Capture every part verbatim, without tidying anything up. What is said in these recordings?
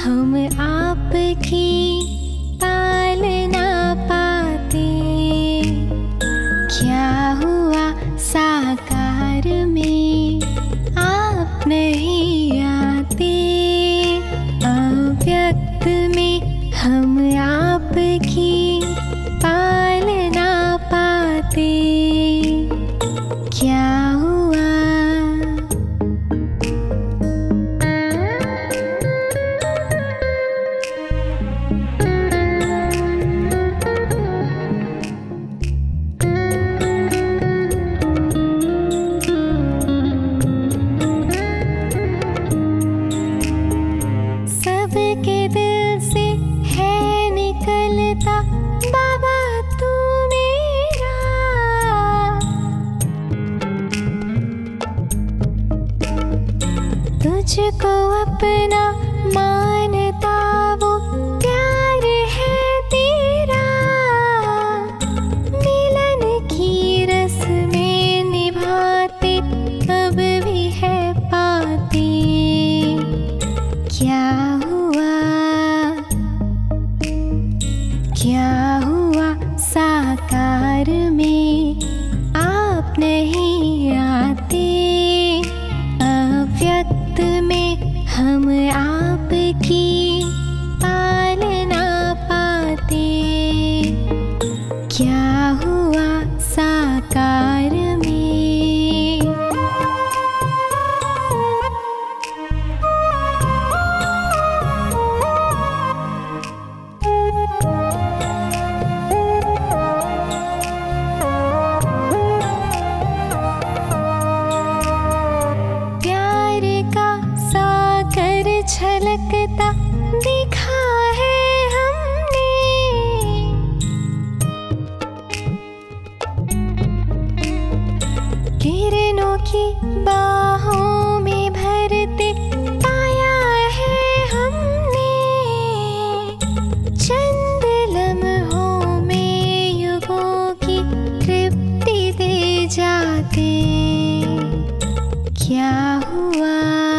हम आपकी पालना पाते। क्या हुआ साकार में आप नहीं आते। अव्यक्त में हम आपकी पालना पाते। क्या हुआ? सबके दिल से है निकलता बाबा तू मेरा। तुझको अपना मानता वो प्यार है तेरा। मिलन की रस्में निभाते अब भी है पाते। क्या हुआ? क्या हुआ साकार में आप नहीं आते। अव्यक्त में हम आपकी पालना पाते। क्या हुआ साकार में? छलकता देखा है हमने। किरणों की बाहों में भरते पाया है हमने। चंद लम्हों में युगों की तृप्ति दे जाते। क्या हुआ?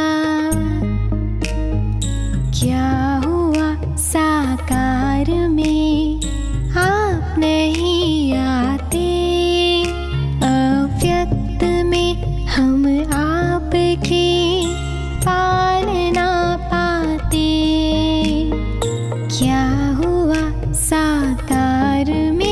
क्या हुआ साकार में आप नहीं आते। अव्यक्त में हम आपकी पालना पाते। क्या हुआ साकार में?